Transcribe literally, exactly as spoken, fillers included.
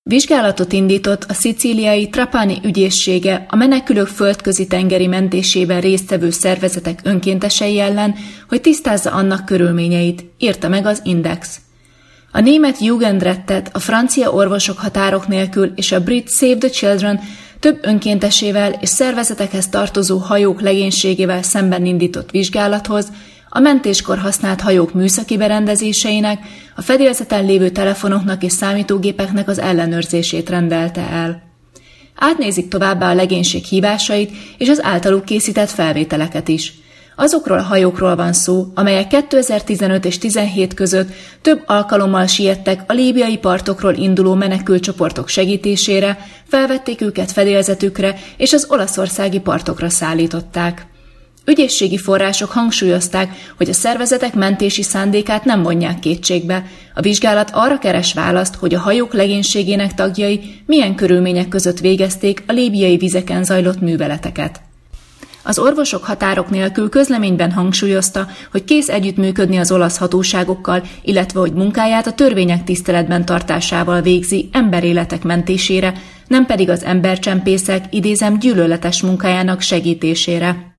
Vizsgálatot indított a szicíliai Trapani ügyészsége a menekülők földközi tengeri mentésében résztvevő szervezetek önkéntesei ellen, hogy tisztázza annak körülményeit, írta meg az Index. A német Jugendrettet, a francia Orvosok Határok Nélkül és a brit Save the Children több önkéntesével és szervezetekhez tartozó hajók legénységével szemben indított vizsgálathoz, a mentéskor használt hajók műszaki berendezéseinek, a fedélzeten lévő telefonoknak és számítógépeknek az ellenőrzését rendelte el. Átnézik továbbá a legénység hívásait és az általuk készített felvételeket is. Azokról a hajókról van szó, amelyek kétezer-tizenöt és tizenhét között több alkalommal siettek a líbiai partokról induló menekültcsoportok segítésére, felvették őket fedélzetükre és az olaszországi partokra szállították. Ügyészségi források hangsúlyozták, hogy a szervezetek mentési szándékát nem vonják kétségbe. A vizsgálat arra keres választ, hogy a hajók legénységének tagjai milyen körülmények között végezték a líbiai vizeken zajlott műveleteket. Az Orvosok Határok Nélkül közleményben hangsúlyozta, hogy kész együttműködni az olasz hatóságokkal, illetve hogy munkáját a törvények tiszteletben tartásával végzi emberéletek mentésére, nem pedig az embercsempészek, idézem, gyűlöletes munkájának segítésére.